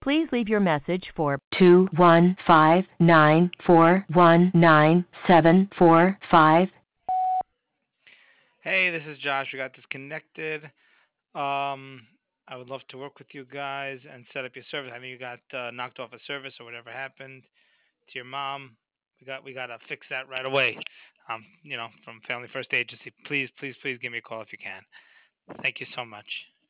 Please leave your message for 21594197445. Hey, this is Josh. We got disconnected. Um, I would love to work with you guys and set up your service. I know you got knocked off a service or whatever happened to your mom. We gotta fix that right away. From Family First Agency. Please, please, please give me a call if you can. Thank you so much.